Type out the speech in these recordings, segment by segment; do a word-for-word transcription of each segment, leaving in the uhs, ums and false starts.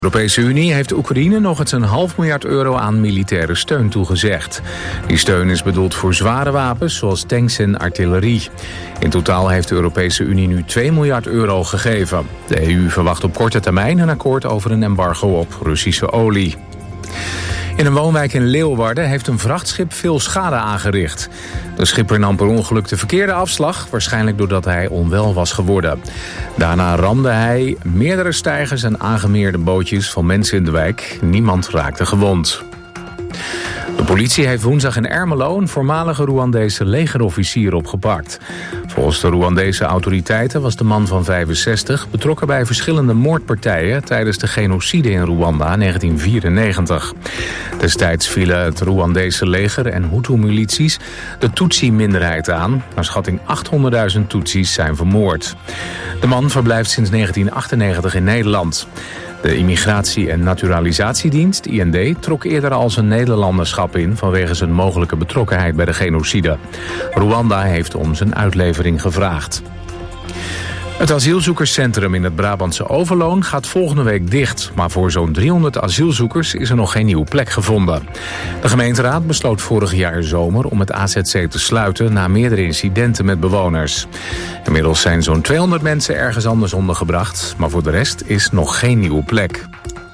De Europese Unie heeft Oekraïne nog eens een half miljard euro aan militaire steun toegezegd. Die steun is bedoeld voor zware wapens zoals tanks en artillerie. In totaal heeft de Europese Unie nu twee miljard euro gegeven. De E U verwacht op korte termijn een akkoord over een embargo op Russische olie. In een woonwijk in Leeuwarden heeft een vrachtschip veel schade aangericht. De schipper nam per ongeluk de verkeerde afslag, waarschijnlijk doordat hij onwel was geworden. Daarna ramde hij meerdere steigers en aangemeerde bootjes van mensen in de wijk. Niemand raakte gewond. De politie heeft woensdag in Ermelo een voormalige Rwandese legerofficier opgepakt. Volgens de Rwandese autoriteiten was de man van vijfenzestig betrokken bij verschillende moordpartijen tijdens de genocide in Rwanda in negentien vierennegentig. Destijds vielen het Rwandese leger en Hutu-milities de Tutsi-minderheid aan. Naar schatting achthonderdduizend Tutsis zijn vermoord. De man verblijft sinds negentien achtennegentig in Nederland. De Immigratie- en Naturalisatiedienst, I N D, trok eerder al zijn Nederlanderschap in vanwege zijn mogelijke betrokkenheid bij de genocide. Rwanda heeft om zijn uitlevering gevraagd. Het asielzoekerscentrum in het Brabantse Overloon gaat volgende week dicht. Maar voor zo'n driehonderd asielzoekers is er nog geen nieuwe plek gevonden. De gemeenteraad besloot vorig jaar zomer om het A Z C te sluiten na meerdere incidenten met bewoners. Inmiddels zijn zo'n tweehonderd mensen ergens anders ondergebracht, maar voor de rest is nog geen nieuwe plek.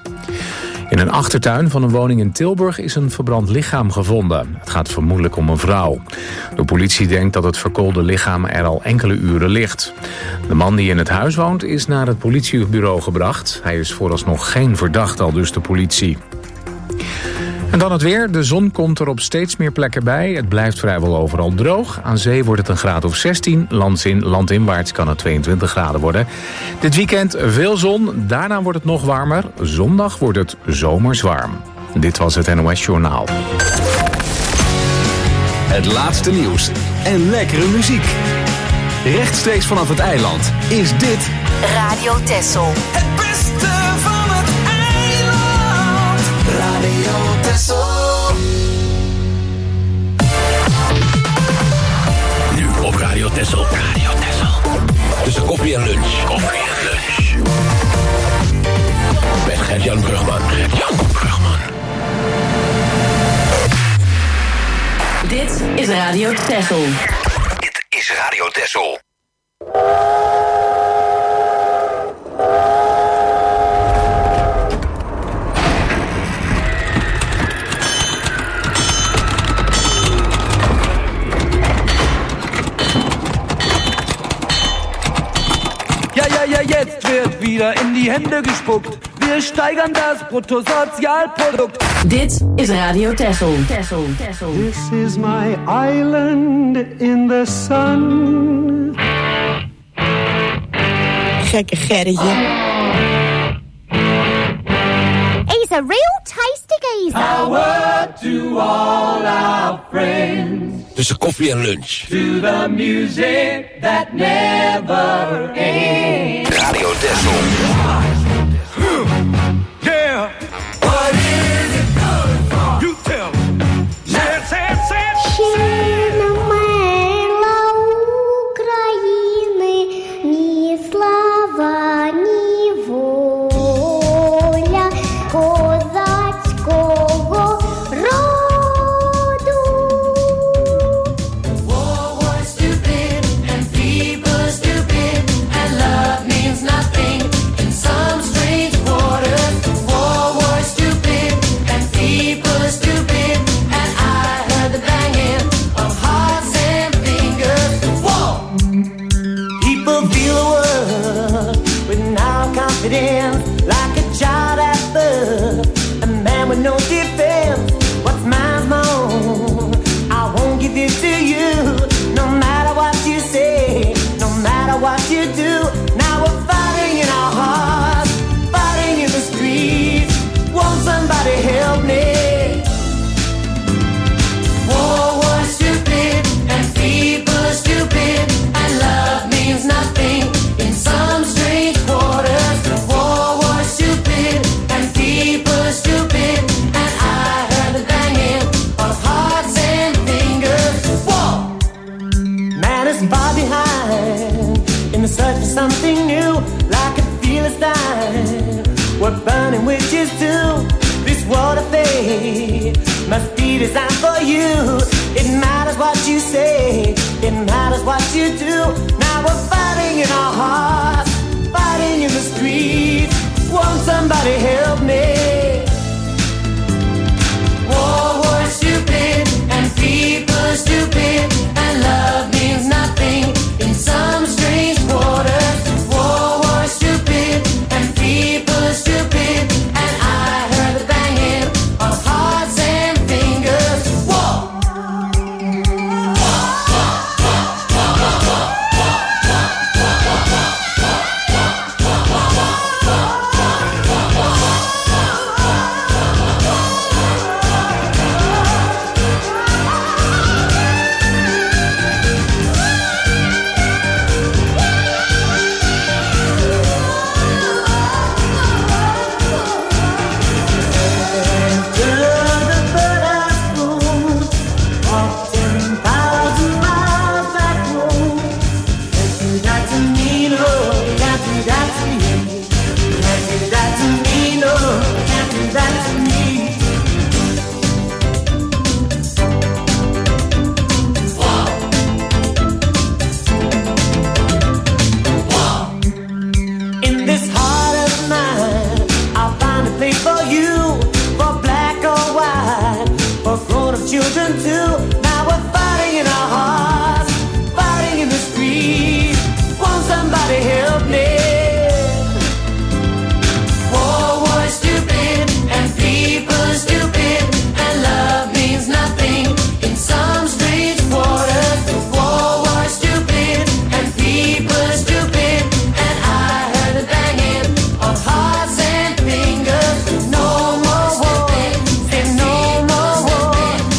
In een achtertuin van een woning in Tilburg is een verbrand lichaam gevonden. Het gaat vermoedelijk om een vrouw. De politie denkt dat het verkoolde lichaam er al enkele uren ligt. De man die in het huis woont is naar het politiebureau gebracht. Hij is vooralsnog geen verdachte, aldus de politie. En dan het weer. De zon komt er op steeds meer plekken bij. Het blijft vrijwel overal droog. Aan zee wordt het een graad of zestien. Landin, landinwaarts kan het tweeëntwintig graden worden. Dit weekend veel zon. Daarna wordt het nog warmer. Zondag wordt het zomers warm. Dit was het N O S Journaal. Het laatste nieuws en lekkere muziek. Rechtstreeks vanaf het eiland is dit Radio Texel. Het beste van het eiland. Radio Texel. Nu op Radio Texel. Radio Texel. Tussen koffie en lunch. Koffie en lunch. Met Gert-Jan Brugman. Gert-Jan Brugman. Dit is Radio Texel. Dit is Radio Texel. Ja, ja, ja, jetzt wird wieder in die Hände gespuckt. Wir steigern das Bruttosozialprodukt. Dit is Radio Texel. Texel. Texel. This is my island in the sun. Gekke Gerritje. He's a real tasty geezer. Power to all our friends. Tussen koffie en lunch. To the music that never ends. Radio Texel. Yeah. What is it good for? You tell me. Say, say, say, Ще мила України, ні слава, ні воля козацького роду. war was stupid and people stupid and love means nothing in some strange quarters. War was stupid and people stupid and I heard the banging of hearts and fingers. War. People feel the world with now confidence, like a child at birth, a man with no defense. What's mine's my own. I won't give it to you, no matter what you say, no matter what you do. Now we're fighting in our hearts, fighting in the streets. Won't somebody help me? War was stupid and people stupid and love means nothing in some strange quarters. War was stupid and people stupid and I heard the banging of hearts and fingers. War. Man is far behind in the search for something new, like a fearless time. We're burning with reaches to this world of fate must be designed for you. It matters what you say, it matters what you do. Now we're fighting in our hearts, fighting in the streets. Won't somebody help me? War, war is stupid, and people are stupid, and love means nothing in some strange waters. War, war is stupid, and people are stupid, and I heard the banging of hearts and fingers. War! Children too. Now we're fighting in our hearts, fighting in the streets. Won't somebody help me? War, war is stupid, and people are stupid, and love means nothing in some strange waters. War, war is stupid, and people are stupid, and I heard the banging of hearts and fingers. No more war, say no more war.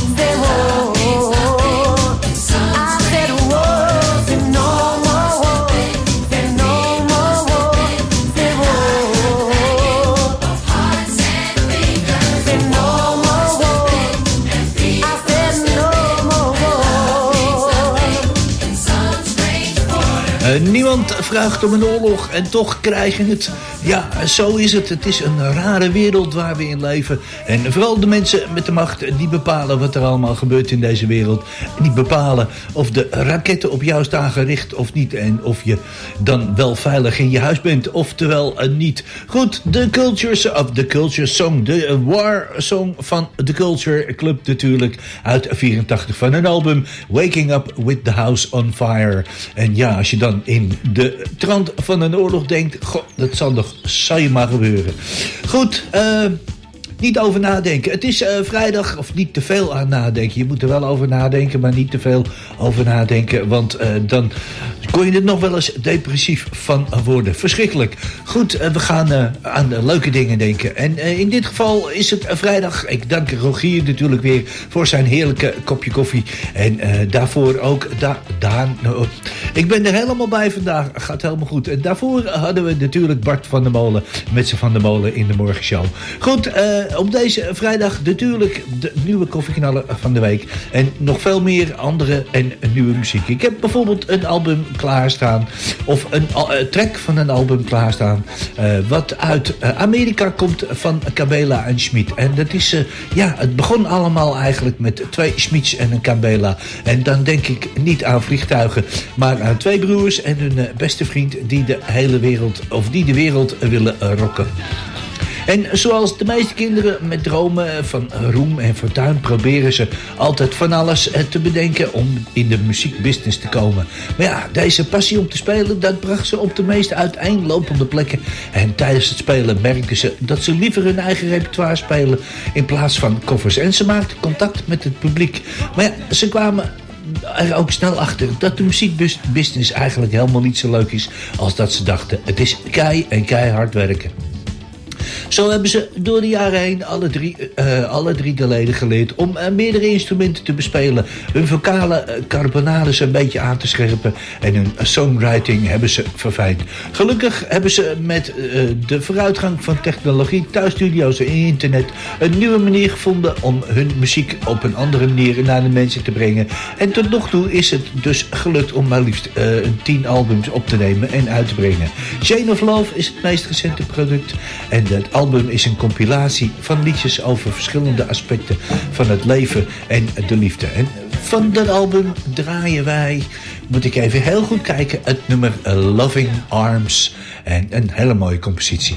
Uh, niemand vraagt om een oorlog en toch krijgen het. Ja, zo is het. Het is een rare wereld waar we in leven. En vooral de mensen met de macht, die bepalen wat er allemaal gebeurt in deze wereld. En die bepalen of de raketten op jou staan gericht of niet. En of je dan wel veilig in je huis bent, oftewel uh, niet. Goed, de Culture, of de Culture Song. De War Song van de Culture Club natuurlijk. Uit vierentachtig van een album Waking Up with the House on Fire. En ja, als je dan in de trant van een oorlog denkt, goh, dat zal toch, zal je maar gebeuren. Goed, eh... Uh, niet over nadenken. Het is uh, vrijdag, of niet te veel aan nadenken. Je moet er wel over nadenken, maar niet te veel over nadenken. Want uh, dan kon je er nog wel eens depressief van worden. Verschrikkelijk. Goed, uh, we gaan uh, aan uh, leuke dingen denken. En uh, in dit geval is het uh, vrijdag. Ik dank Rogier natuurlijk weer voor zijn heerlijke kopje koffie. En uh, daarvoor ook da- Daan. Uh, ik ben er helemaal bij vandaag. Gaat helemaal goed. En daarvoor hadden we natuurlijk Bart van der Molen met z'n Van der Molen in de morgenshow. Goed, uh, op deze vrijdag natuurlijk de nieuwe koffieknaller van de week. En nog veel meer andere en nieuwe muziek. Ik heb bijvoorbeeld een album klaarstaan. Of een uh, track van een album klaarstaan. Uh, wat uit uh, Amerika komt van Cabela en Schmid. En dat is, uh, ja, het begon allemaal eigenlijk met twee Schmids en een Cabela. En dan denk ik niet aan vliegtuigen, maar aan twee broers en hun uh, beste vriend die de hele wereld, of die de wereld willen uh, rocken. En zoals de meeste kinderen met dromen van roem en fortuin proberen ze altijd van alles te bedenken om in de muziekbusiness te komen. Maar ja, deze passie om te spelen, dat bracht ze op de meest uiteenlopende plekken. En tijdens het spelen merkten ze dat ze liever hun eigen repertoire spelen in plaats van covers. En ze maakten contact met het publiek. Maar ja, ze kwamen er ook snel achter dat de muziekbusiness eigenlijk helemaal niet zo leuk is als dat ze dachten. Het is kei en keihard werken. Zo hebben ze door de jaren heen alle drie, uh, alle drie de leden geleerd om uh, meerdere instrumenten te bespelen. Hun vocale uh, carbonades een beetje aan te scherpen en hun uh, songwriting hebben ze verfijnd. Gelukkig hebben ze met uh, de vooruitgang van technologie, thuisstudio's en internet een nieuwe manier gevonden om hun muziek op een andere manier naar de mensen te brengen. En tot nog toe is het dus gelukt om maar liefst uh, tien albums op te nemen en uit te brengen. Chain of Love is het meest recente product en de Het album is een compilatie van liedjes over verschillende aspecten van het leven en de liefde. En van dat album draaien wij, moet ik even heel goed kijken, het nummer Loving Arms. En een hele mooie compositie.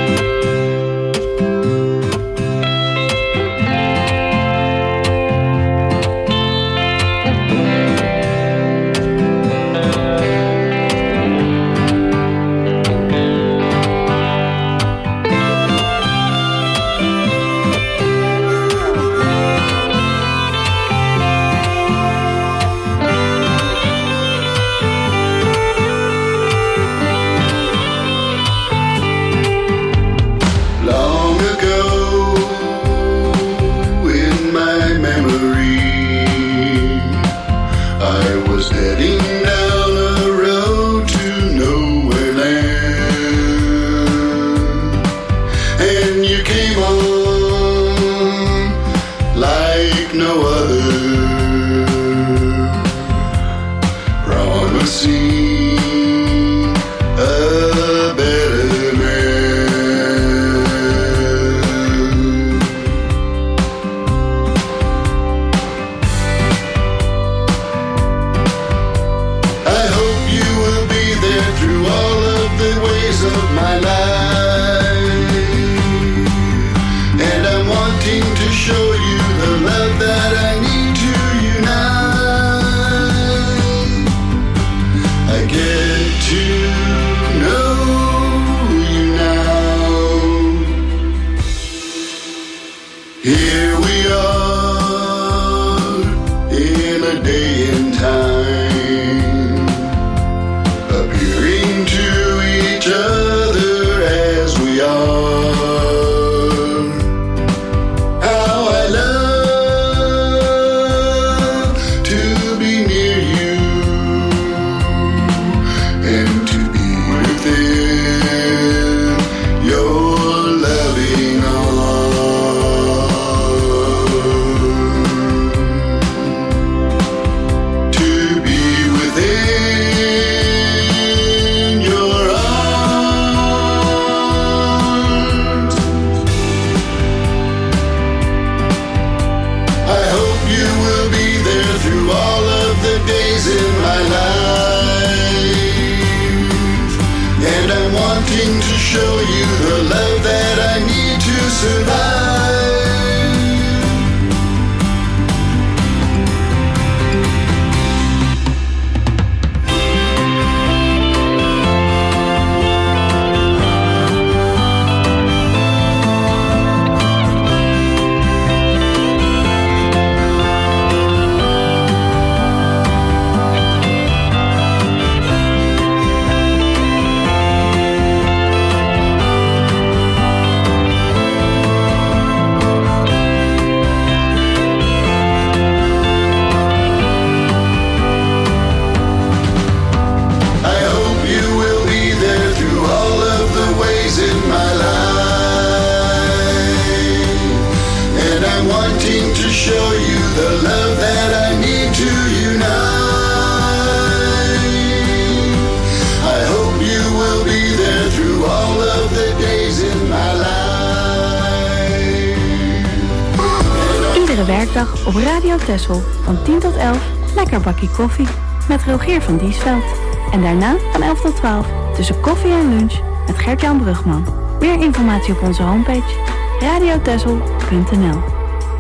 Werkdag op Radio Texel van tien tot elf, lekker bakkie koffie met Rogier van Diesveld. En daarna van elf tot twaalf tussen koffie en lunch met Gert-Jan Brugman. Meer informatie op onze homepage radio texel punt n l.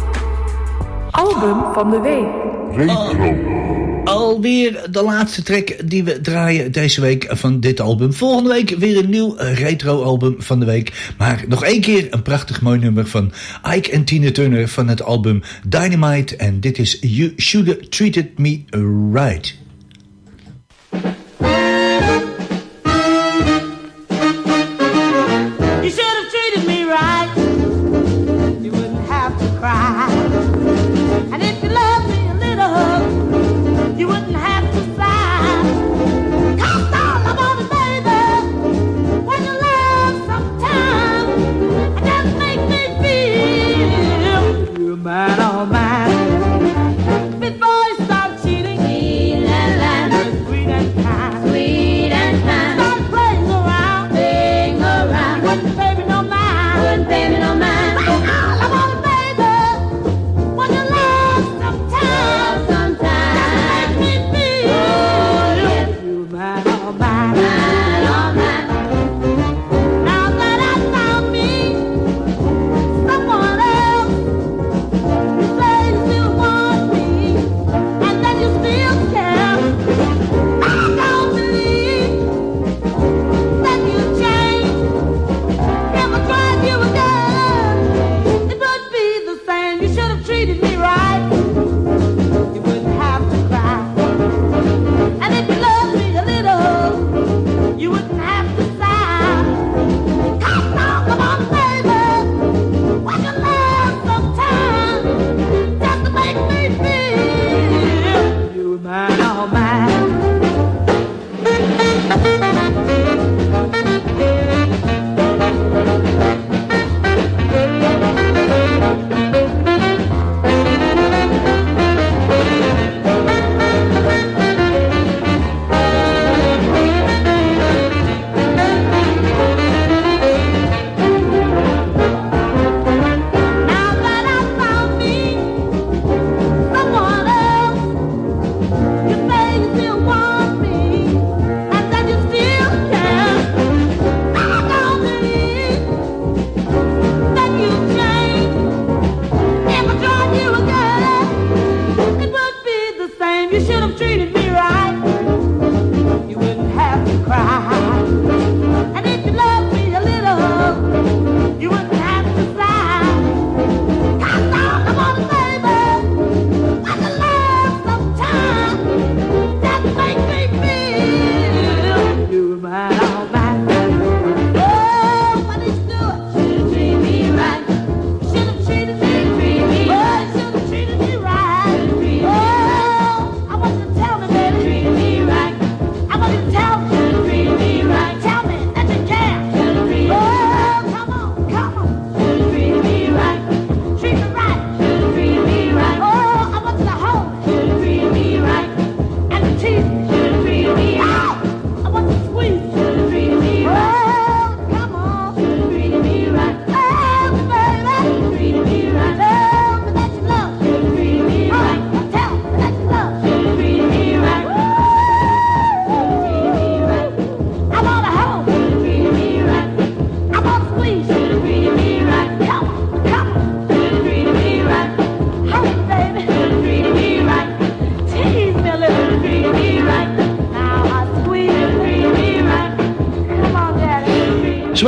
Album van de week. Retro. Alweer de laatste track die we draaien deze week van dit album. Volgende week weer een nieuw retro-album van de week. Maar nog één keer een prachtig mooi nummer van Ike en Tina Turner van het album Dynamite. En dit is You Should Have Treated Me Right. You should have treated me right. You wouldn't have to cry. And if you loved me a little, you wouldn't have to sigh. 'Cause all I want is baby, when you love sometime, and just make me feel you're mine, all mine. Before you start cheating, and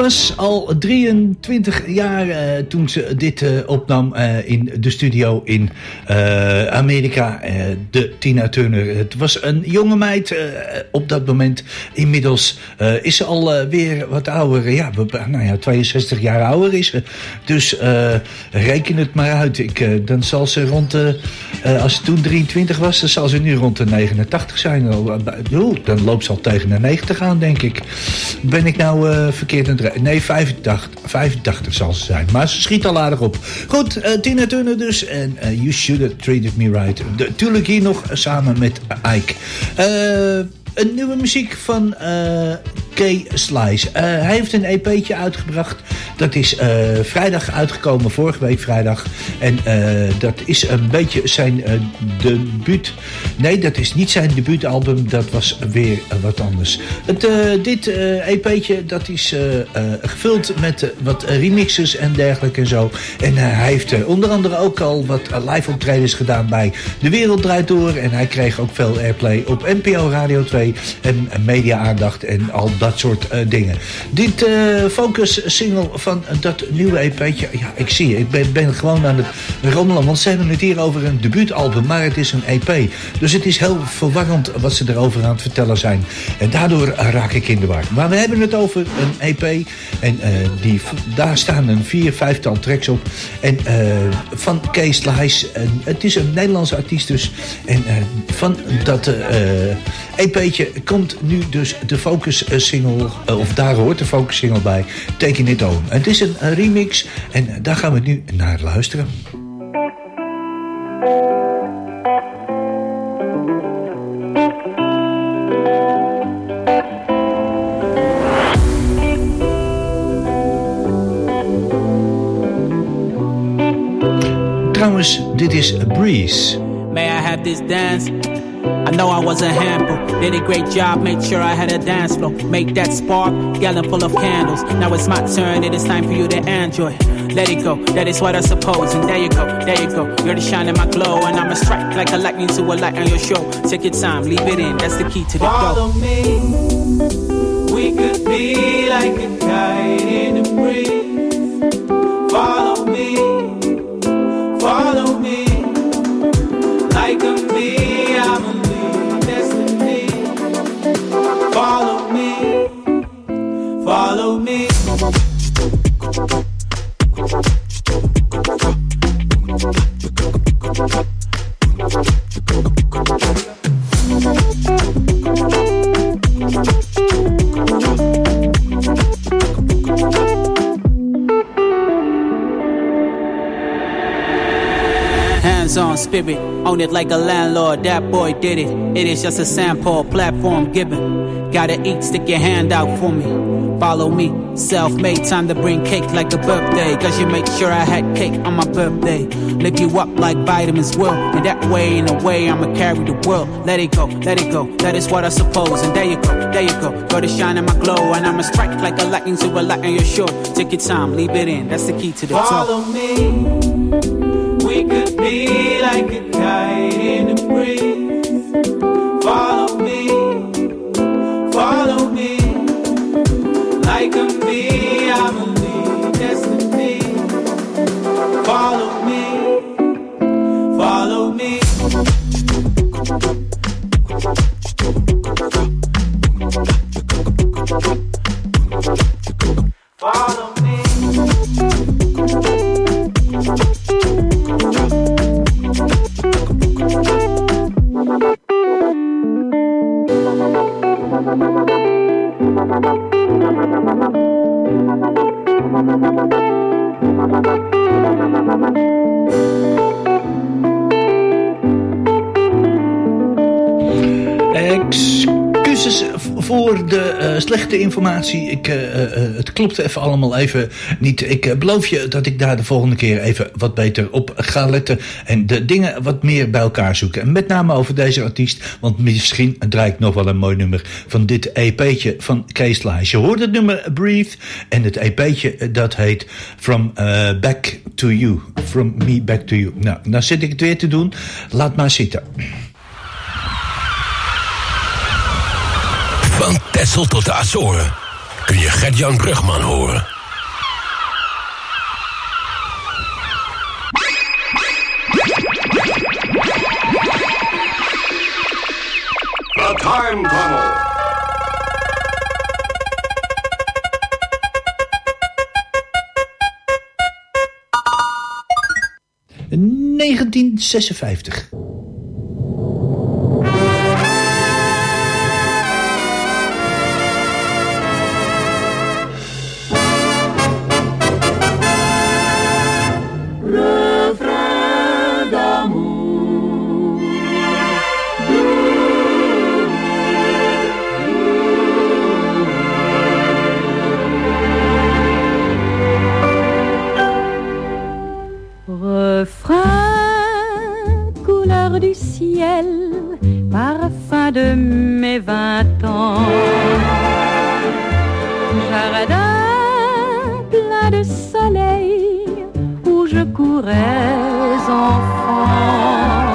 was al drieëntwintig jaar uh, toen ze dit uh, opnam uh, in de studio in uh, Amerika. Uh, de Tina Turner. Het was een jonge meid uh, op dat moment. Inmiddels uh, is ze al uh, weer wat ouder. Ja, nou ja, tweeënzestig jaar ouder is ze. Dus uh, reken het maar uit. Ik, uh, dan zal ze rond de, uh, als ze toen drieëntwintig was, dan zal ze nu rond de negenentachtig zijn. Uh, dan loopt ze al tegen de negentig aan, denk ik. Ben ik nou uh, verkeerd aan het rijden? Nee, vijfentachtig, vijfentachtig zal ze zijn. Maar ze schiet al aardig op. Goed, uh, Tina Turner dus. En uh, You Should Have Treated Me Right. De, tuurlijk hier nog uh, samen met Ike. Uh, een nieuwe muziek van uh, Kay Slice. Uh, hij heeft een E P'tje uitgebracht. Dat is uh, vrijdag uitgekomen, vorige week vrijdag. En uh, dat is een beetje zijn uh, debuut. Nee, dat is niet zijn debuutalbum. Dat was weer uh, wat anders. Het, uh, dit uh, E P'tje dat is uh, uh, gevuld met uh, wat remixes en dergelijke en zo. En uh, hij heeft uh, onder andere ook al wat uh, live optredens gedaan bij De Wereld Draait Door. En hij kreeg ook veel airplay op N P O Radio twee. En media-aandacht en al dat soort uh, dingen. Dit uh, focus-single van dat nieuwe E P'tje. Ja, ik zie je. Ik ben, ben gewoon aan het rommelen. Want ze hebben het hier over een debuutalbum. Maar het is een E P. Dus het is heel verwarrend wat ze erover aan het vertellen zijn. En daardoor raak ik in de war. Maar we hebben het over een E P. En uh, die, daar staan een vier, vijftal tracks op. En uh, van Kay Slice. En het is een Nederlandse artiest dus. En uh, van dat uh, E P'tje komt nu dus de focus single, of daar hoort de focus single bij, Taking It On. Het is een remix en daar gaan we nu naar luisteren. Trouwens, dit is Breeze. May I have this dance? I know I was a handful, did a great job, made sure I had a dance floor. Make that spark, gallon full of candles. Now it's my turn, it is time for you to enjoy. Let it go, that is what I suppose. And there you go, there you go, you're the shine in my glow. And I'ma strike like a lightning to a light on your show. Take your time, leave it in, that's the key to the Follow go. me, we could be like a kite in the breeze. Follow me, follow me, like a bee, I'm a destiny. Follow me, follow me. On spirit, own it like a landlord, that boy did it. It is just a sample, platform given. Gotta eat, stick your hand out for me. Follow me, self-made, time to bring cake like a birthday. Cause you make sure I had cake on my birthday. Lift you up like vitamins will. And that way, in a way, I'ma carry the world. Let it go, let it go, that is what I suppose. And there you go, there you go, go to shine in my glow. And I'ma strike like a lightning to a light on your shore. Take your time, leave it in, that's the key to the top. Follow me, we could be like a kite in the breeze. Follow me, follow me, like a bee, I'm a lead destiny. Follow me, follow me. Follow me. Excuses voor de uh, slechte informatie. Ik, uh, uh, het klopt even allemaal even niet. Ik uh, beloof je dat ik daar de volgende keer even wat beter op ga letten. En de dingen wat meer bij elkaar zoeken. En met name over deze artiest. Want misschien draai ik nog wel een mooi nummer van dit E P'tje van Kay Slice. Je hoort het nummer Breathe. En het E P'tje dat heet From uh, Back to You. From Me Back to You. Nou, nou zit ik het weer te doen. Laat maar zitten. Van Texel tot de Azoren. kun je Gert-Jan Brugman horen. The Time Tunnel. negentien zesenvijftig. Refrain d'amour. Refrain, couleur du ciel, parfum de mes vingt ans. Jardin plein de soleil où je courais enfant.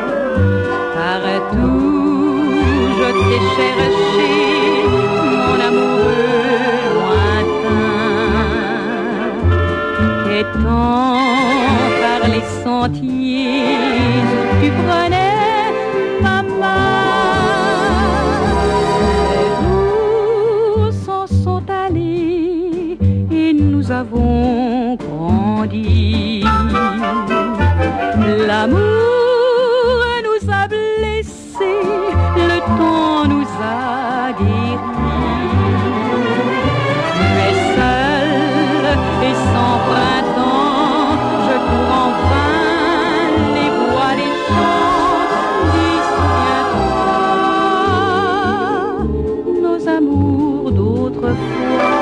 Partout je t'ai cherché, mon amoureux lointain. Étant par les sentiers où tu prenais ma main, les jours s'en sont allés et nous avons grandi. L'amour nous a blessés, le temps nous a guéris. Mais seul et sans printemps, je cours en vain les bois, les champs. Dis, souviens-toi nos amours d'autrefois.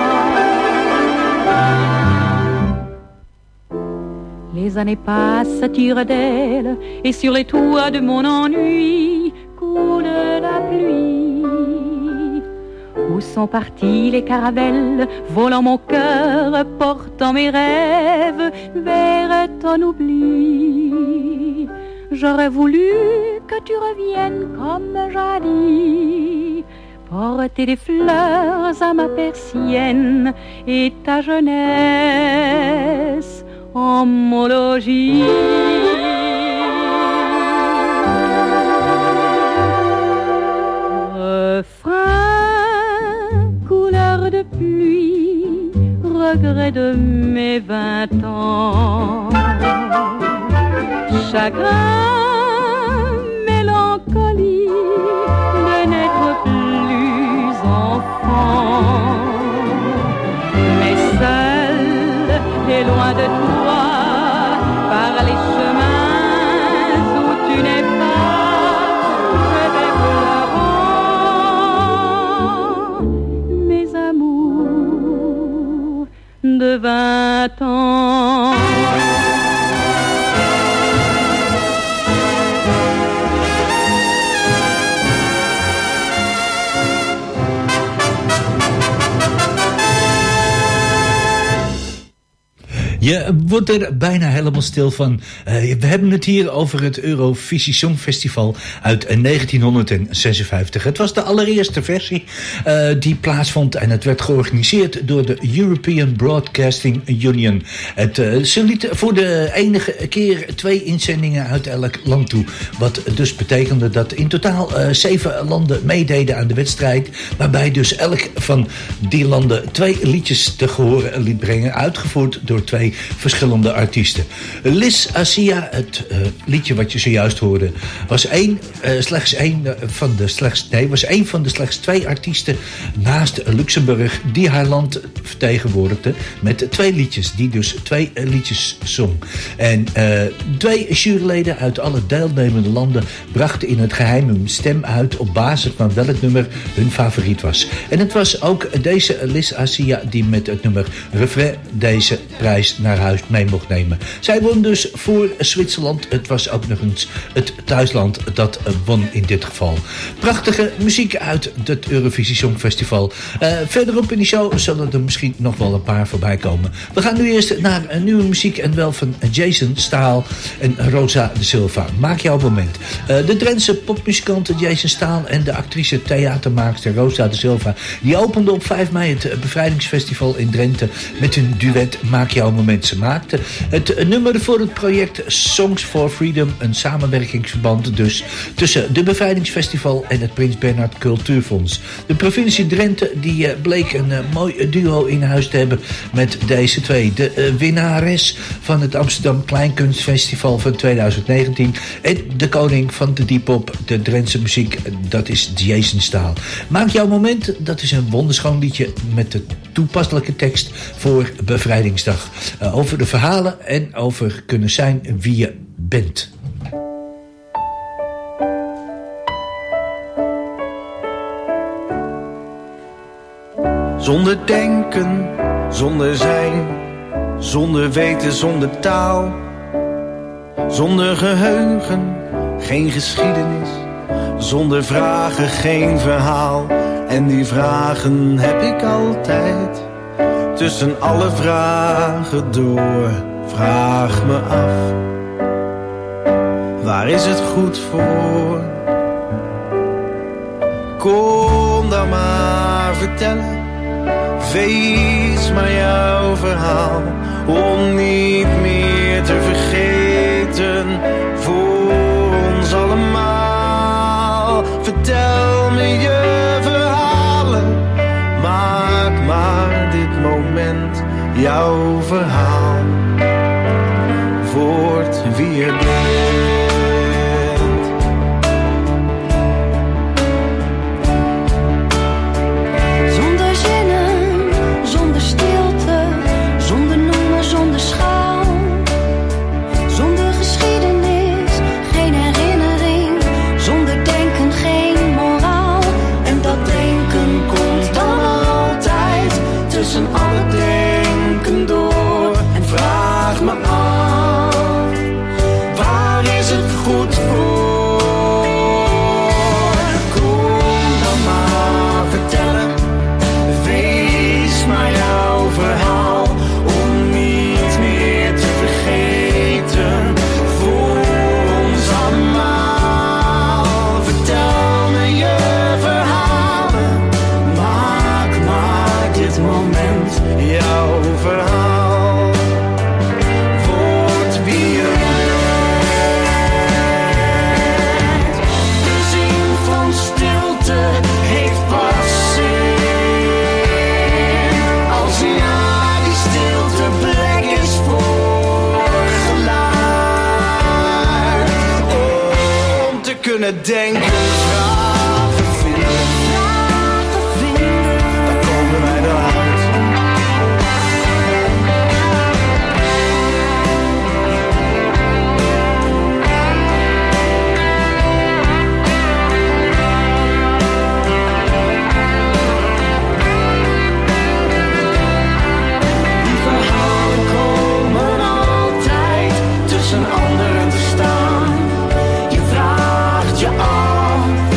Les années passent, tirent d'elle, et sur les toits de mon ennui coule la pluie. Où sont partis les caravelles, volant mon cœur, portant mes rêves vers ton oubli. J'aurais voulu que tu reviennes comme jadis, porter des fleurs à ma persienne et ta jeunesse homologie. Refrain, couleur de pluie, regret de mes vingt ans. Chagrin, mélancolie de n'être plus enfant. Mais seul et loin de toi, par les chemins où tu n'es pas, je vais pleurant mes amours de vingt ans. Je wordt er bijna helemaal stil van. Uh, we hebben het hier over het Eurovisie Songfestival uit negentienhonderdzesenvijftig. Het was de allereerste versie uh, die plaatsvond en het werd georganiseerd door de European Broadcasting Union. Het, uh, ze lieten voor de enige keer twee inzendingen uit elk land toe. Wat dus betekende dat in totaal uh, zeven landen meededen aan de wedstrijd. Waarbij dus elk van die landen twee liedjes te gehoor liet brengen. Uitgevoerd door twee verschillende artiesten. Liz Assia, het uh, liedje wat je zojuist hoorde, was één, uh, slechts één van de slechts, nee, was één van de slechts twee artiesten naast Luxemburg die haar land vertegenwoordigde met twee liedjes, die dus twee uh, liedjes zong. En uh, twee juryleden uit alle deelnemende landen brachten in het geheim hun stem uit op basis van welk nummer hun favoriet was. En het was ook deze Liz Assia die met het nummer Refrain deze prijs naar naar huis mee mocht nemen. Zij won dus voor Zwitserland. Het was ook nog eens het thuisland dat won in dit geval. Prachtige muziek uit het Eurovisie Songfestival. Uh, verderop in die show zullen er misschien nog wel een paar voorbij komen. We gaan nu eerst naar een nieuwe muziek en wel van Jason Staal en Rosa de Silva. Maak jouw moment. Uh, de Drentse popmuzikante Jason Staal en de actrice theatermaakster Rosa de Silva, die openden op vijf mei het bevrijdingsfestival in Drenthe met hun duet Maak jouw moment. Ze maakten het nummer voor het project Songs for Freedom, een samenwerkingsverband dus tussen de bevrijdingsfestival en het Prins Bernhard Cultuurfonds. De provincie Drenthe die uh, bleek een uh, mooi duo in huis te hebben met deze twee. De uh, winnares van het Amsterdam Kleinkunstfestival van twintig negentien en de koning van de diepop, de Drentse muziek, dat is Jason Staal. Maak jouw moment, dat is een wonderschoon liedje met de toepasselijke tekst voor Bevrijdingsdag. Uh, over de verhalen en over kunnen zijn wie je bent. Zonder denken, zonder zijn, zonder weten, zonder taal. Zonder geheugen, geen geschiedenis. Zonder vragen, geen verhaal. En die vragen heb ik altijd. Tussen alle vragen door, vraag me af. Waar is het goed voor? Kom dan maar vertellen. Wees maar jouw verhaal, om niet meer te vergeten, voor ons allemaal. Vertel me je verhalen, maak maar dit moment jouw verhaal. Word wie je bent. Tussen alle denken door en vraag me af, waar is het goed voor? Kom dan maar vertellen, wees maar jouw verhaal, om niet meer te vergeten, voor ons allemaal. Vertel me je verhalen, maak maar dit moment jouw verhaal. Word wie je bent. De zin van stilte heeft pas zin als na die stilte plek is voor geluid. Om te kunnen denken, vragen vinden, vragen vinden, dan komen wij eruit. Tussen anderen te staan, je vraagt je af,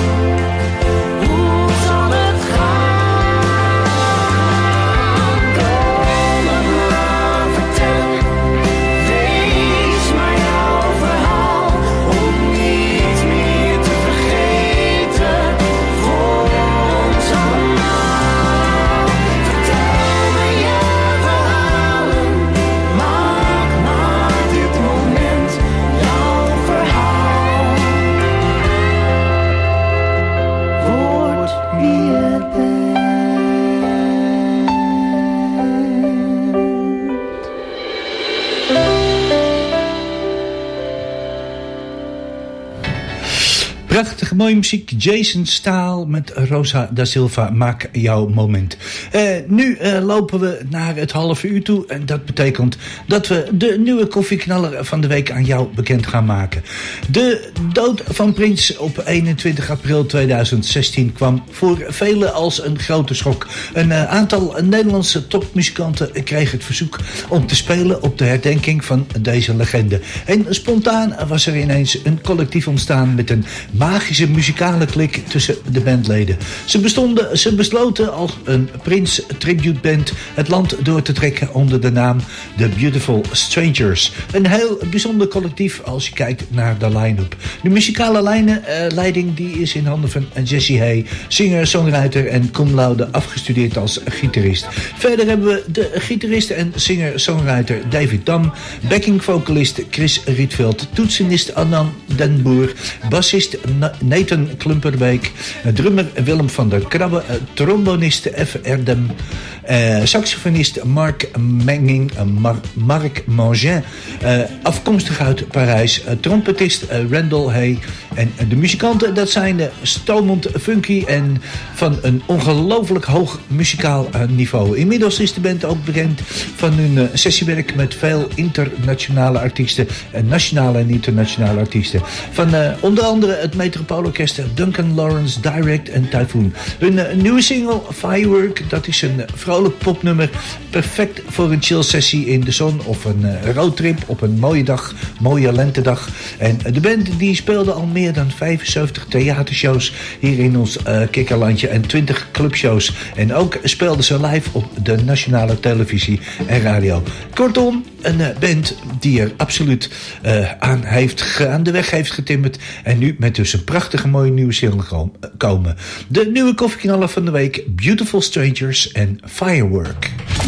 Prachtige mooie muziek. Jason Staal met Rosa da Silva. Maak jouw moment. Uh, nu uh, lopen we naar het halve uur toe. En dat betekent dat we de nieuwe koffieknaller van de week aan jou bekend gaan maken. De dood van Prince op eenentwintig april tweeduizend zestien kwam voor velen als een grote schok. Een uh, aantal Nederlandse topmuzikanten kreeg het verzoek om te spelen op de herdenking van deze legende. En spontaan was er ineens een collectief ontstaan met een magische muzikale klik tussen de bandleden. Ze, bestonden, ze besloten als een Prince tribute band het land door te trekken onder de naam The Beautiful Strangers. Een heel bijzonder collectief als je kijkt naar de line-up. De muzikale lijnen, uh, leiding die is in handen van Jesse Hay, singer, songwriter en cum laude afgestudeerd als gitarist. Verder hebben we de gitarist en singer, songwriter David Dam, backing vocalist Chris Rietveld, toetsenist Annan den Boer, bassist Nathan Klumperbeek, drummer Willem van der Krabbe, trombonist F. Erdem, uh, saxofonist Mark Menging, uh, Mar- Marc Mangin, uh, afkomstig uit Parijs, uh, trompetist uh, Randall Hay. En uh, de muzikanten, dat zijn de stomend funky en van een ongelooflijk hoog muzikaal uh, niveau. Inmiddels is de band ook bekend van hun uh, sessiewerk met veel internationale artiesten, uh, nationale en internationale artiesten. Van uh, onder andere het Metropoolorkest, Duncan Lawrence Direct en Typhoon. Hun uh, nieuwe single Firework, dat is een uh, vrolijk popnummer, perfect voor een chill sessie in de zon of een uh, roadtrip op een mooie dag, mooie lentedag. En uh, de band die speelde al meer dan vijfenzeventig theatershows hier in ons uh, kikkerlandje en twintig clubshows. En ook speelden ze live op de nationale televisie en radio. Kortom, een uh, band die er absoluut uh, aan, heeft, aan de weg heeft getimmerd en nu met dus een prachtige mooie nieuwe single komen. De nieuwe koffieknaller van de week, Beautiful Strangers en Firework.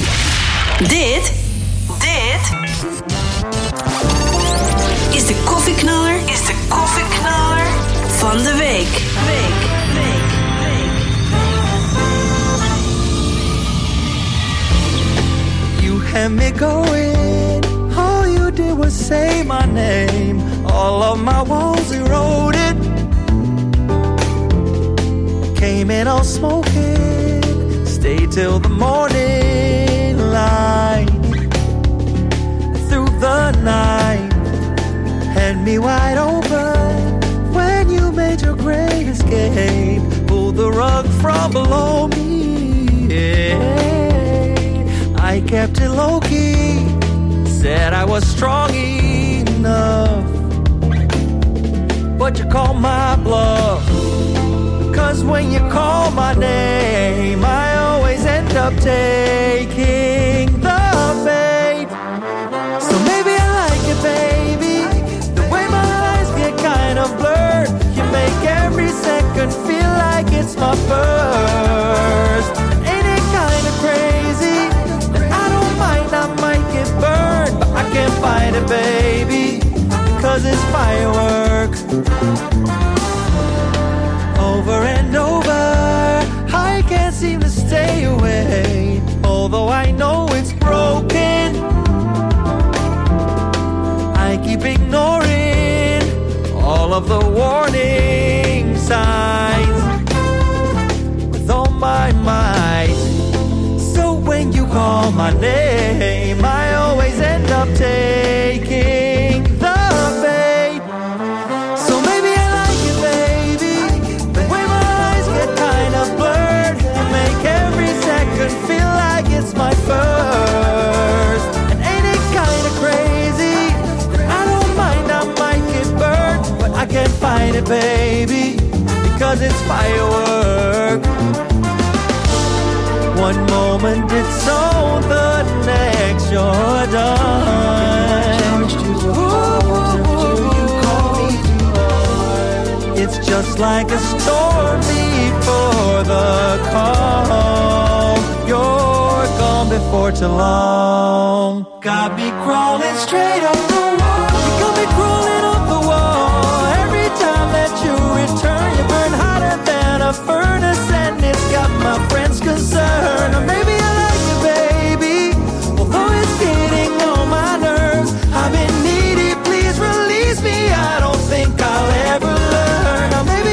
Dit, dit is de koffieknaller, is de koffieknaller van de week. Week, week, week. You had me going, all you did was say my name. All of my walls eroded, came in all smoking, stayed till the morning light. Through the night, had me wide open when you made your great escape. Pulled the rug from below me, yeah. I kept it low-key, said I was strong enough, but you called my bluff. Cause when you call my name, I always end up taking the bait. So maybe I like it, baby, the way my eyes get kind of blurred. You make every second feel like it's my first. Ain't it kind of crazy? I don't mind, I might get burned, but I can't fight it, baby, cause it's fireworks. Over and over, I can't seem to stay away, although I know it's broken. I keep ignoring all of the warning signs with all my might. So when you call my name, I always end up taking the bait. So maybe I like it, baby, the way my eyes get kind of blurred. You make every second feel like it's my first. And ain't it kind of crazy? I don't mind, I might get burned, but I can't fight it, baby, because it's firework. One moment it's on, the next you're done. Ooh, it's just like a storm before the calm. You're gone before too long. Got me crawling straight up the wall. You got me crawling up the wall. Every time that you return, you burn hotter than a furnace, and it's got my friends concerned. Or maybe I like it, baby, although it's getting on my nerves. I've been needy, please release me. I don't think I'll ever learn. Or maybe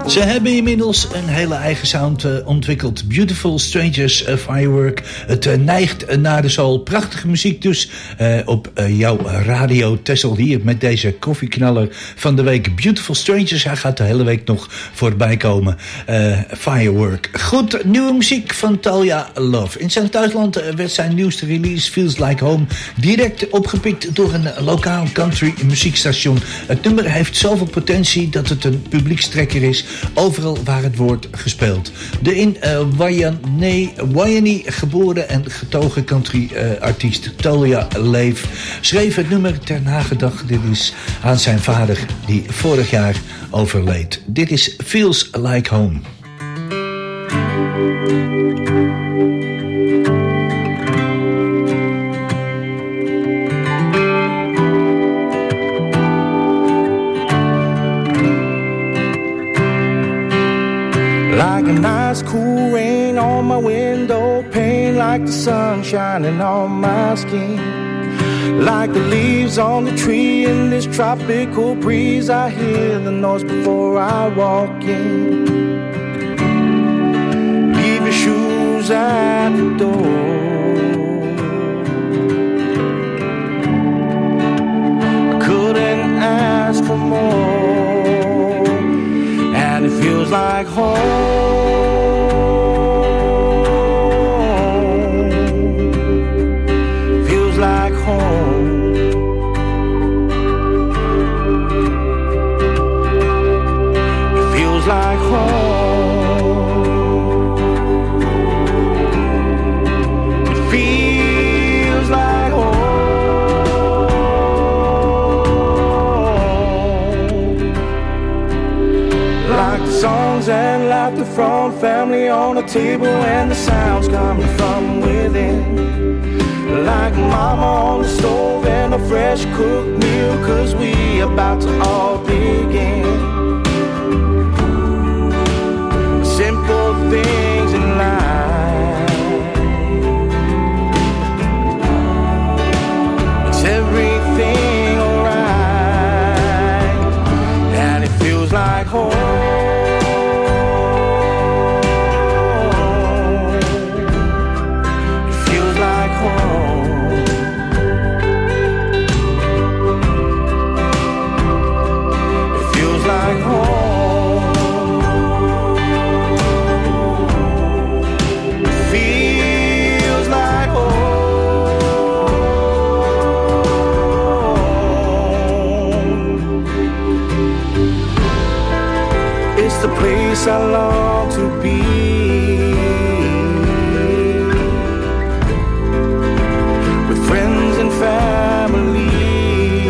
Ze hebben inmiddels een hele eigen sound uh, ontwikkeld. Beautiful Strangers uh, Firework. Het uh, neigt uh, naar de soul. Prachtige muziek dus uh, op uh, jouw Radio Texel hier met deze koffieknaller van de week. Beautiful Strangers, hij gaat de hele week nog voorbij komen. Uh, Firework. Goed, nieuwe muziek van Talia Love. In zijn thuisland uh, werd zijn nieuwste release Feels Like Home direct opgepikt door een lokaal country muziekstation. Het nummer heeft zoveel potentie dat het een publiekstrekker is. Overal waar het wordt gespeeld. De in uh, Waianae geboren en getogen country uh, artiest Talia Love schreef het nummer ter nagedachtenis aan zijn vader die vorig jaar overleed. Dit is Feels Like Home. Like a nice cool rain on my window pane, like the sun shining on my skin, like the leaves on the tree in this tropical breeze. I hear the noise before I walk in. Leave your shoes at the door. I couldn't ask for more, and it feels like home. Feels like home. It feels like home. It feels like home. Like the songs and laughter from family on the table, and the sounds coming from within. Like mama on the stove and a fresh cooked meal, 'cause we about to all begin. Simple things in life, it's everything alright, and it feels like home. The place I long to be, with friends and family,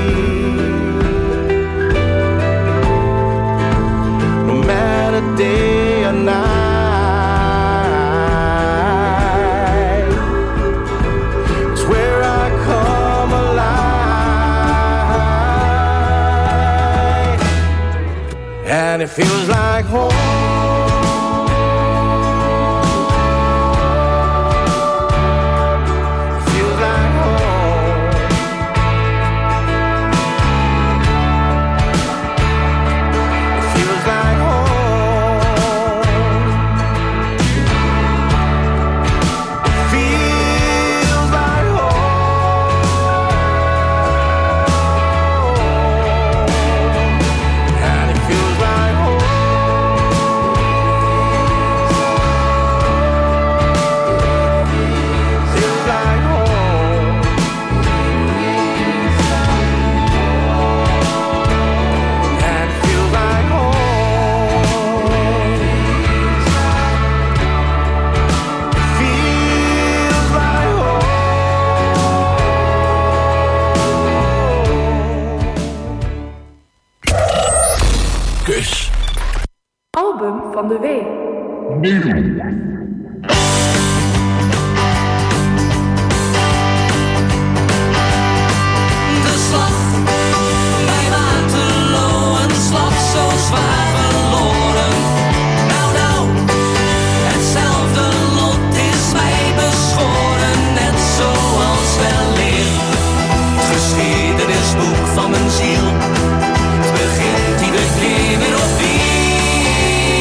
no matter day or night. It's where I come alive, and it feels like home. Album van de week. De slag bij Waterloo, een slag zo zwaar verloren. Nou, nou, hetzelfde lot is mij beschoren, net zoals weleer. Het geschiedenisboek van mijn ziel, het begint iedere keer weer opnieuw.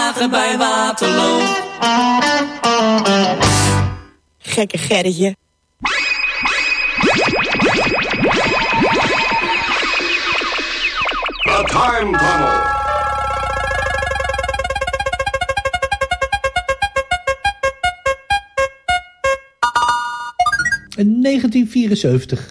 dagen bij Waterloo. Gekke Gerritje. The Time Tunnel. negentien vierenzeventig.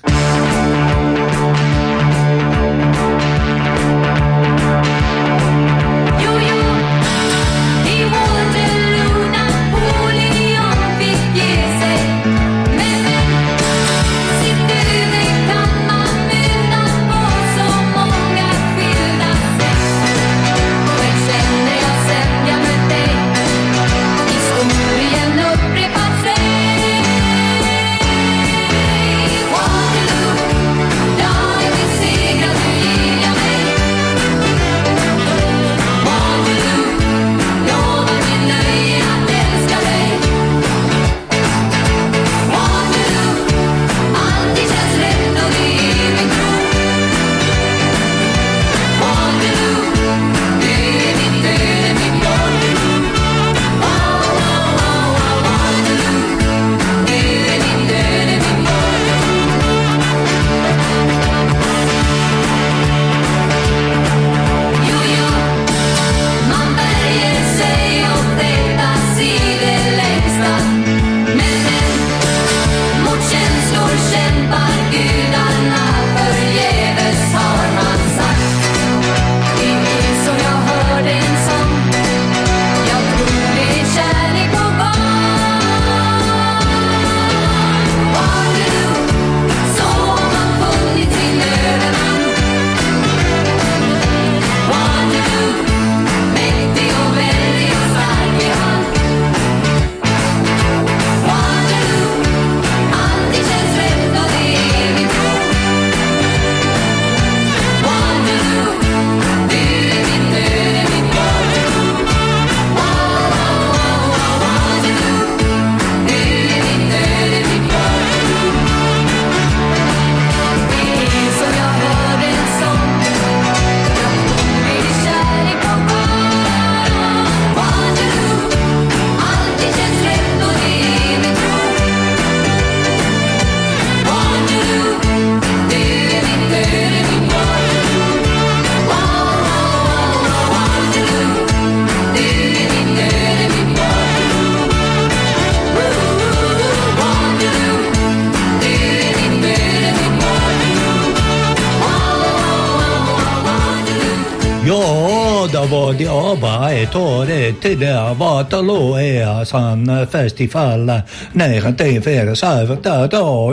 De arbeid tar det till det Waterloo är sån festival negentien vierenzeventig.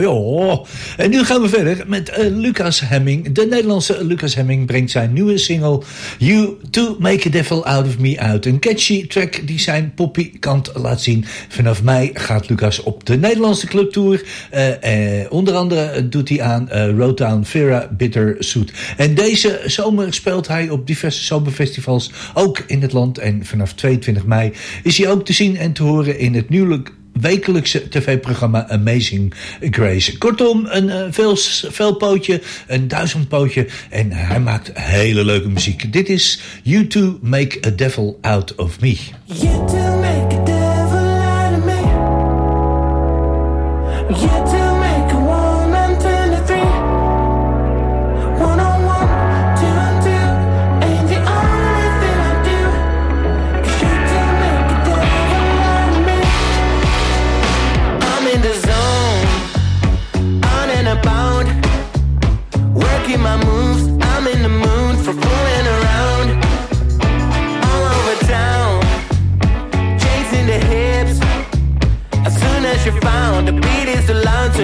Ja, en nu gaan we verder met uh, Lucas Hemming. De Nederlandse Lucas Hemming brengt zijn nieuwe single You To Make a Devil Out of Me uit. Een catchy track die zijn poppy kant laat zien. Vanaf mei gaat Lucas op de Nederlandse clubtour. Uh, uh, onder andere doet hij aan uh, Roadtown Vera Bitterzoet. En deze zomer speelt hij op diverse zomerfestivals ook in het land. En vanaf tweeëntwintig mei is hij ook te zien en te horen in het nieuwe wekelijkse tv-programma Amazing Grace. Kortom, een uh, veel, veelpootje, een duizendpootje. En hij maakt hele leuke muziek. Dit is You To Make a Devil Out of Me. You to make a devil out of me. You to make a woman turn to three. One on one, two on two, ain't the only thing I do. 'Cause you to make a devil out of me. I'm in the zone, on and about, working my moves. I'm in the mood for fooling around, all over town, chasing the hips. As soon as you're found, the beat is too loud to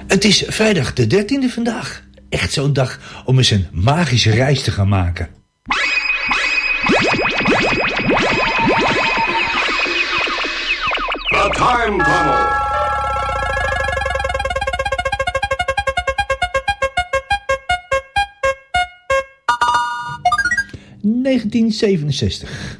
Het is vrijdag de dertiende vandaag. Echt zo'n dag om eens een magische reis te gaan maken. The Time Tunnel. negentien zevenenzestig.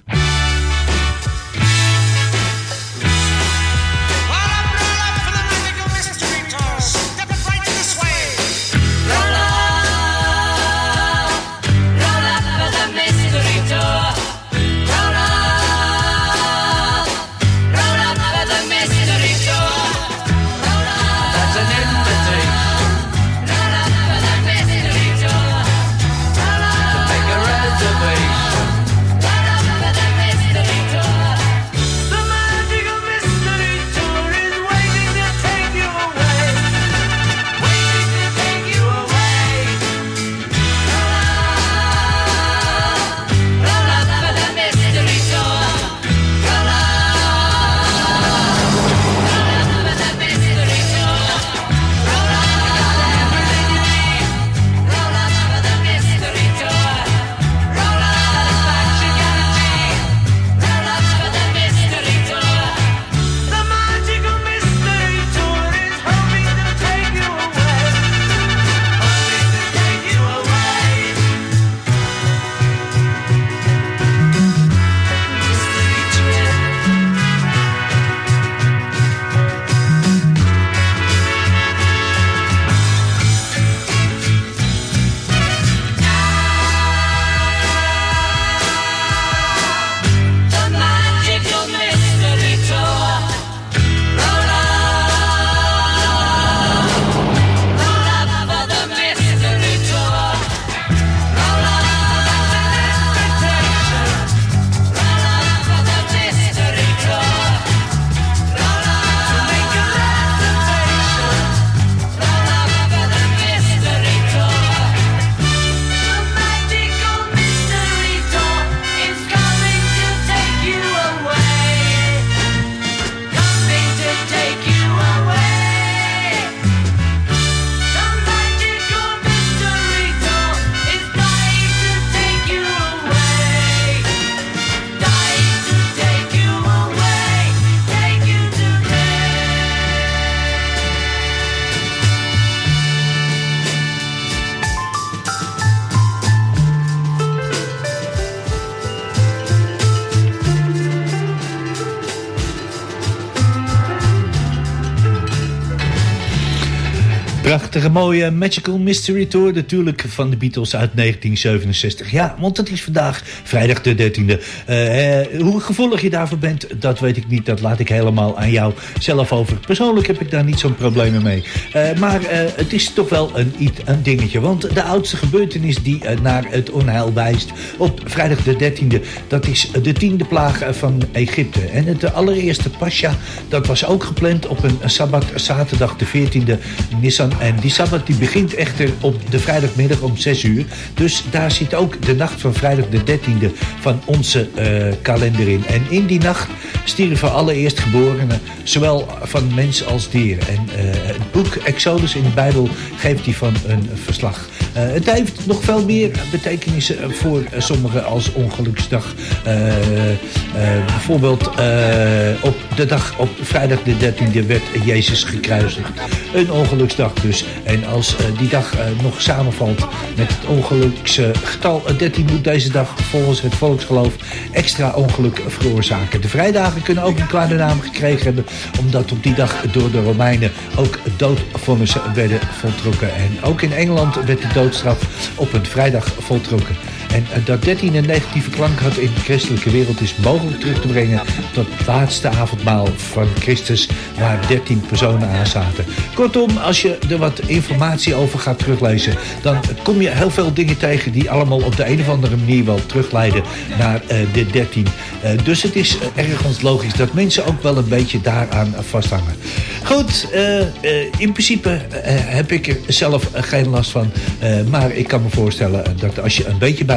Prachtige mooie Magical Mystery Tour, natuurlijk van de Beatles uit negentien zevenenzestig. Ja, want het is vandaag vrijdag de dertiende. Uh, hoe gevoelig je daarvoor bent, dat weet ik niet. Dat laat ik helemaal aan jou zelf over. Persoonlijk heb ik daar niet zo'n probleem mee. Uh, maar uh, het is toch wel een, een dingetje. Want de oudste gebeurtenis die uh, naar het onheil wijst op vrijdag de dertiende... dat is de tiende plaag van Egypte. En het allereerste Pascha, dat was ook gepland op een sabbat, zaterdag de veertiende Nissan. En die sabbat die begint echter op de vrijdagmiddag om zes uur. Dus daar zit ook de nacht van vrijdag de dertiende van onze uh, kalender in. En in die nacht stierven alle eerstgeborenen, zowel van mens als dier. En uh, het boek Exodus in de Bijbel geeft hiervan een verslag. Uh, het heeft nog veel meer betekenissen voor sommigen als ongeluksdag. Uh, uh, bijvoorbeeld uh, op de dag op vrijdag de dertiende werd Jezus gekruisigd. Een ongeluksdag dus. En als uh, die dag uh, nog samenvalt met het ongeluksgetal uh, dertien moet deze dag volgens het volksgeloof extra ongeluk veroorzaken. De vrijdagen kunnen ook een kwade naam gekregen hebben, omdat op die dag door de Romeinen ook doodvonnissen werden voltrokken. En ook in Engeland werd de doodstraf op een vrijdag voltrokken. En dat dertien een negatieve klank had in de christelijke wereld is mogelijk terug te brengen tot het laatste avondmaal van Christus, waar dertien personen aan zaten. Kortom, als je er wat informatie over gaat teruglezen, dan kom je heel veel dingen tegen die allemaal op de een of andere manier wel terugleiden naar uh, de dertien. Uh, dus het is uh, ergens logisch dat mensen ook wel een beetje daaraan vasthangen. Goed, uh, uh, in principe uh, heb ik er zelf uh, geen last van. Uh, maar ik kan me voorstellen dat als je een beetje bij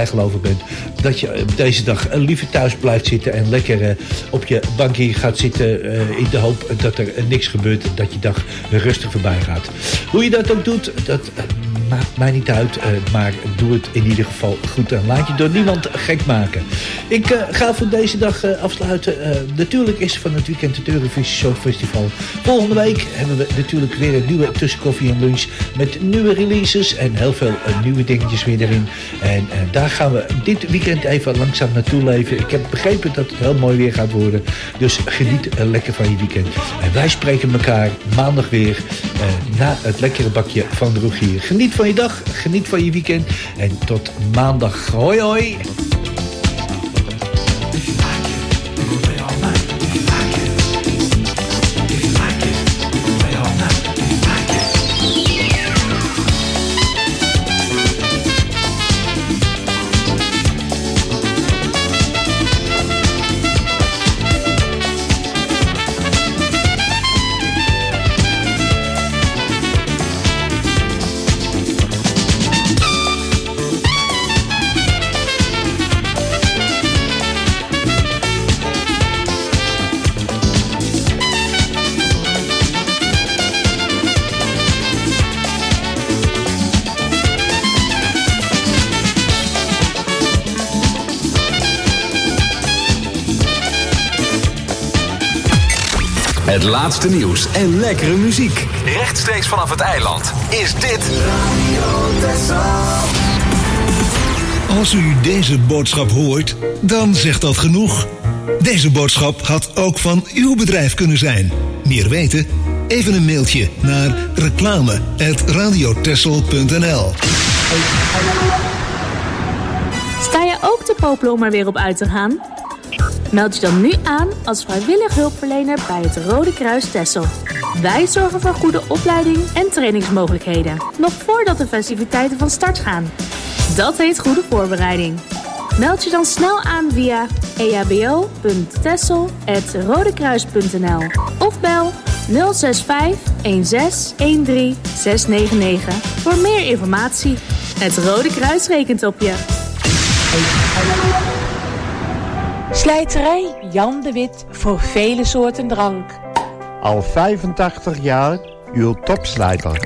bijgelovig bent, dat je op deze dag liever thuis blijft zitten en lekker uh, op je bankje gaat zitten uh, in de hoop dat er uh, niks gebeurt, dat je dag rustig voorbij gaat. Hoe je dat ook doet, dat uh, maakt mij niet uit, uh, maar doe het in ieder geval goed en laat je door niemand gek maken. Ik uh, ga voor deze dag uh, afsluiten. Uh, natuurlijk is van het weekend het Eurovisie Songfestival. Volgende week hebben we natuurlijk weer een nieuwe Tussen Koffie en Lunch met nieuwe releases en heel veel uh, nieuwe dingetjes weer erin. En uh, daar gaan we dit weekend even langzaam naartoe leven. Ik heb begrepen dat het heel mooi weer gaat worden. Dus geniet uh, lekker van je weekend. En wij spreken elkaar maandag weer uh, na het lekkere bakje van Rogier. Geniet van je dag, geniet van je weekend en tot maandag. Hoi hoi! Het laatste nieuws en lekkere muziek. Rechtstreeks vanaf het eiland is dit Radio Texel. Als u deze boodschap hoort, dan zegt dat genoeg. Deze boodschap had ook van uw bedrijf kunnen zijn. Meer weten? Even een mailtje naar reclame at radiotexel punt n l. Sta je ook te popelen om er weer op uit te gaan? Meld je dan nu aan als vrijwillig hulpverlener bij het Rode Kruis Texel. Wij zorgen voor goede opleiding en trainingsmogelijkheden, nog voordat de festiviteiten van start gaan. Dat heet goede voorbereiding. Meld je dan snel aan via e h b o punt texel at rodekruis punt n l of bel nul zes vijf een zes een drie zes negen negen voor meer informatie. Het Rode Kruis rekent op je. Slijterij Jan de Wit voor vele soorten drank. Al vijfentachtig jaar uw topslijter.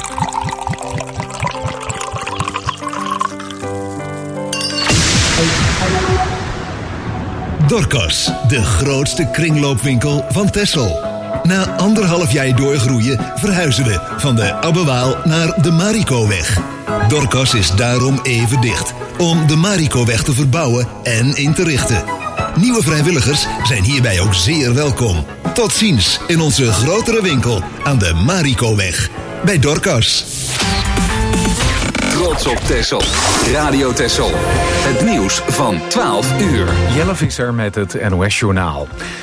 Dorcas, de grootste kringloopwinkel van Texel. Na anderhalf jaar doorgroeien verhuizen we van de Abbewaal naar de Marikoweg. Dorcas is daarom even dicht, om de Marikoweg te verbouwen en in te richten. Nieuwe vrijwilligers zijn hierbij ook zeer welkom. Tot ziens in onze grotere winkel aan de Marikoweg. Bij Dorcas. Trots op Texel. Radio Texel. Het nieuws van twaalf uur. Jelle Visser met het N O S-journaal.